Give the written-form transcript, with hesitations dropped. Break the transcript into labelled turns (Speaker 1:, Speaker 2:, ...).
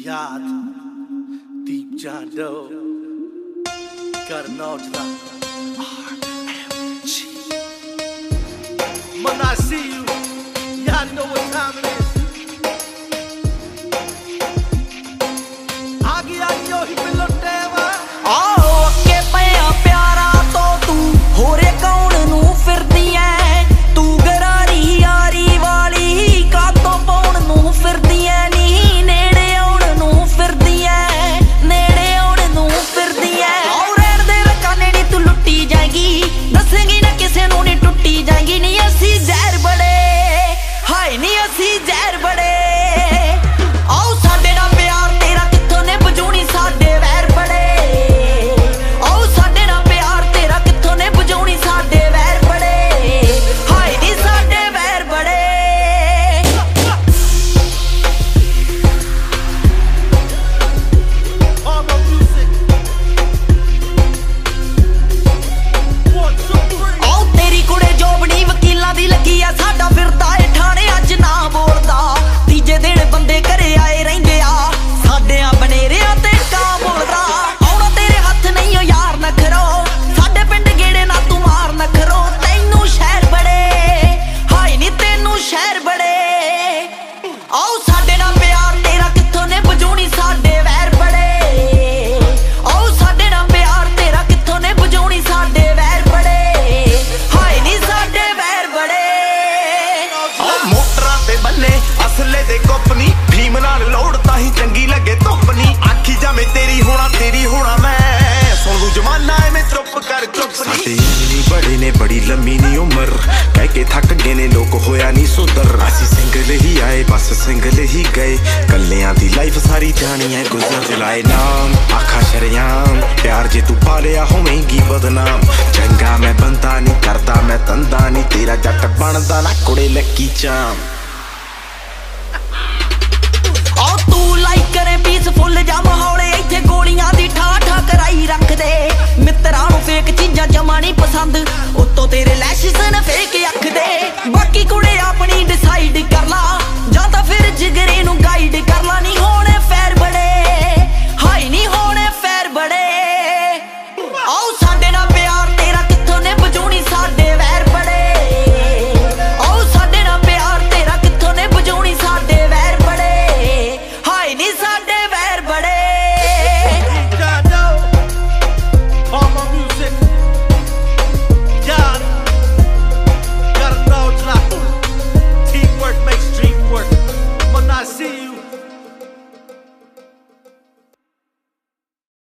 Speaker 1: याद Deep John Doe Karan Aujla RMG. When I see you, y'all know what time it is. आगे आइयो ही पिलोटेवा
Speaker 2: आओ अक्के पिया प्यारा तो तू होरे कौन नू फिरदी ऐ तू गरारी यारी वाली का तो पौन नू फिरदी ऐ नी नेड़े आउण नू फिरदी ऐ नेड़े आउण नू फिरदी ऐ आओ रहण दे रकाने नी तू लुट्टी जाएगी दसेंगी ना किसे नू नी टुट्टी जाएगी नी असी जहर बड़े हाय नी असी जहर बड़े
Speaker 3: बड़े ने बड़ी लम्मी नी उमर कह के थक गए ने लोग होया नी सुधर असी सिंगल ही आए बस सिंगल ही गए कलियां दी लाइफ सारी जानी है गुजर चलाए नाम आखा शरियाम प्यार जे तू पालिया होवेंगी बदनाम चंगा मैं बंदा नी करदा मैं तंदा नी तेरा जट बनदा ना कुड़े लक्की चाम
Speaker 2: आओ तू लाइक करे पीसफुल जा माहौल इत्थे गोलियां दी ठा ठा कराई रख दे मित्रां नू फेक चीजां जमा नहीं पसंद उत्तों तेरे लैशेस ने फेक अख दे बाकी कुड़े अपनी डिसाइड कर ला जां तां फिर जिगरे